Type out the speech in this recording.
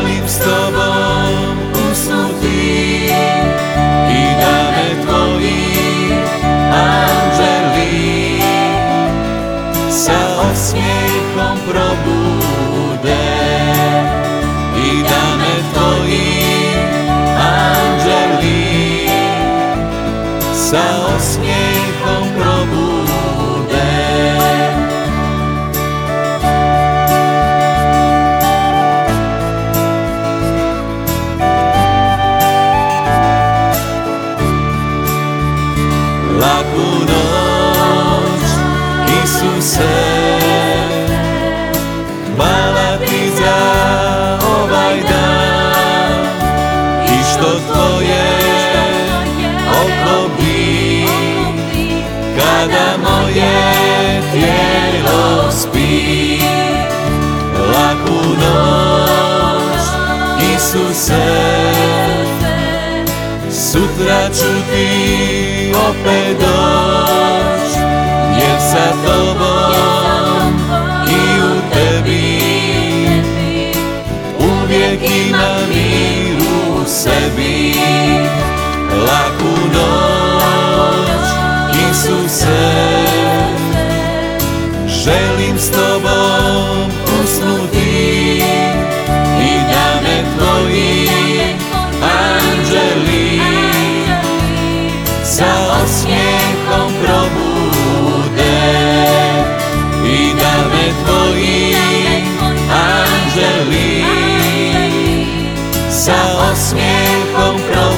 želim s tobom usnuti i da me tvoji anđeli sa osmijehom probude i da me tvoji anđeli sa osmijehom probude. Laku noć, Isuse, hvala ti za ovaj dan i što tvoje oko bi kada moje tijelo spi. Laku noć, Isuse, sutra ću ti opet doć, jer sa tobom i u tebi uvijek imam mir u sebi. Laku noć, Isuse, želim s tobom usnuti i da me tvoji anđeli sa osmijehom probude i da me tvoji anđeli sa osmijehom probude.